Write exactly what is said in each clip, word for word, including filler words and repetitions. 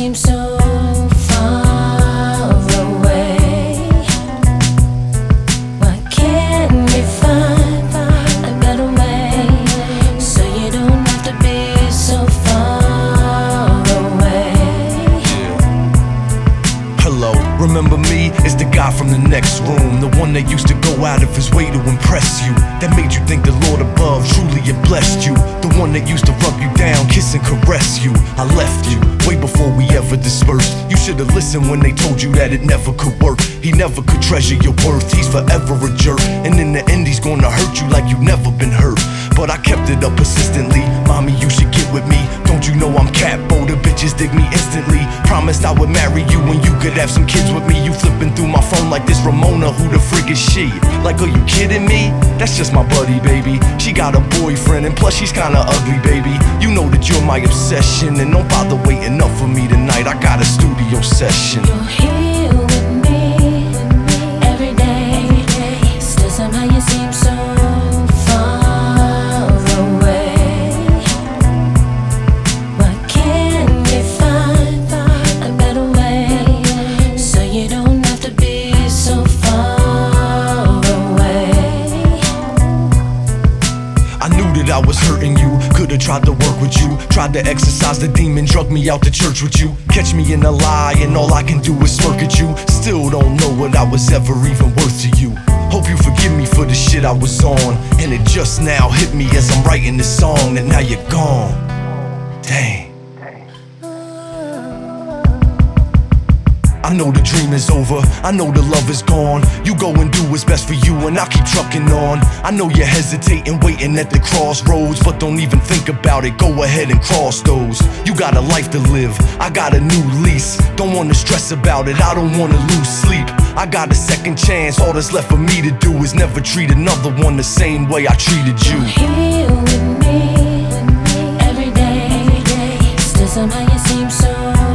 seem so far away. Why can't we find a better way so you don't have to be so far away? Hello, remember me? It's the guy from the next room, the one that used to go out of his way to impress you, that made you think the Lord above truly had blessed you, the one that used to rub you down, kiss and caress you. I left you way before we ever dispersed. You should've listened when they told you that it never could work. He never could treasure your worth, he's forever a jerk, and in the end he's gonna hurt you like you've never been hurt. But I kept it up persistently. Mommy, you should get with me. Don't you know I'm Capo? The bitches dig me instantly. Promised I would marry you and you could have some kids with me. You flipping through my phone like this Ramona, who the frick is she? Like, are you kidding me? That's just my buddy, baby. She got a boyfriend and plus she's kinda ugly, baby. You know that you're my obsession, and don't bother waiting up for me tonight. I got a studio session. You're here with me every day. Still somehow you seem so far away. Why can't we find a better way so you don't have to be so far away? I knew that I was hurting you, could've tried to work with you, tried to exorcise the demon, drug me out to church with you. Catch me in a lie and all I can do is smirk at you. Still don't know what I was ever even worth to you. Hope you forgive me for the shit I was on, and it just now hit me as I'm writing this song that now you're gone. Dang. I know the dream is over, I know the love is gone. You go and do what's best for you and I'll keep trucking on. I know you're hesitating, waiting at the crossroads, but don't even think about it, go ahead and cross those. You got a life to live, I got a new lease. Don't wanna stress about it, I don't wanna lose sleep. I got a second chance, all that's left for me to do is never treat another one the same way I treated you. You're here with me every day. Still somehow you seem so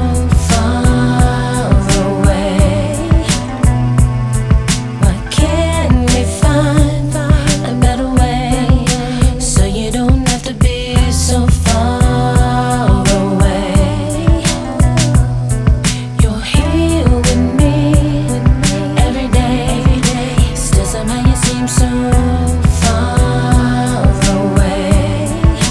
far away. Why can't we find a better way so you don't have to be so far away? You're here with me every day. Still somehow you seem so far away.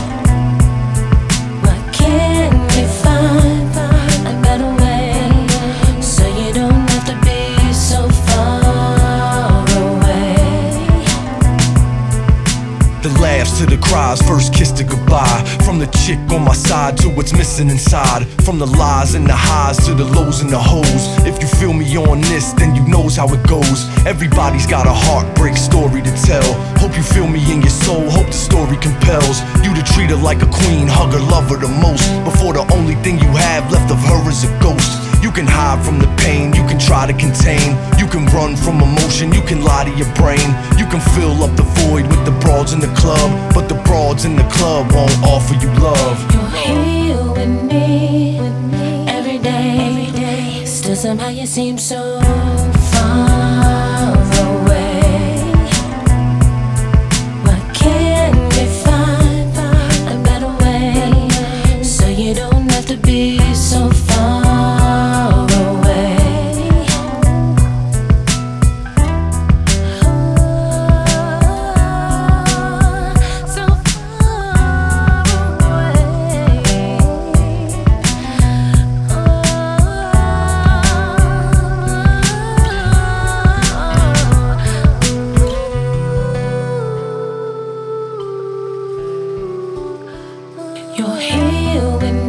Why can't we find a better way so you don't have to be so far away? The laughs to the cries, first kiss to goodbye. From the chick on my side to what's missing inside. From the lies and the highs to the lows and the hoes. If you feel me on this, then you knows how it goes. Everybody's got a heartbreak story to tell. Hope you feel me in your soul, hope the story compels you to treat her like a queen, hug her, love her the most, before the only thing you have left of her is a ghost. You can hide from the pain, you can try to contain, you can run from emotion, you can lie to your brain. You can fill up the void with the broads in the club, but the broads in the club won't offer you love. You're here with me every day. Still somehow you seem so far away. Why can't we find a better way so you don't have to be so far away? So far away. You're here with me